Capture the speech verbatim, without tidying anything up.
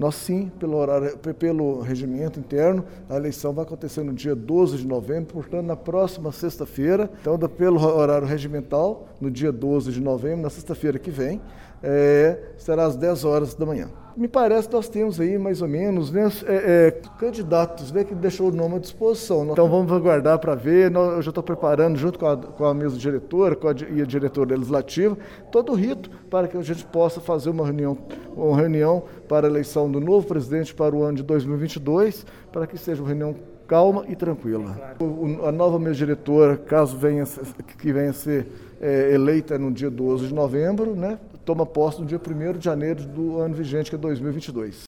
Nós sim, pelo, horário, pelo regimento interno, a eleição vai acontecer no dia doze de novembro, portanto na próxima sexta-feira, então pelo horário regimental, no dia doze de novembro, na sexta-feira que vem, é, será às dez horas da manhã. Me parece que nós temos aí mais ou menos né, é, é, candidatos né, que deixou o nome à disposição. Então vamos aguardar para ver. Eu já estou preparando junto com a, com a mesa diretora com a, e a diretora legislativa todo o rito para que a gente possa fazer uma reunião, uma reunião para a eleição do novo presidente para o ano de dois mil e vinte e dois, para que seja uma reunião calma e tranquila. O, a nova mesa diretora, caso venha, que venha a ser é, eleita no dia doze de novembro, né, toma posse no dia primeiro de janeiro do ano vigente, que é dois mil e vinte e dois.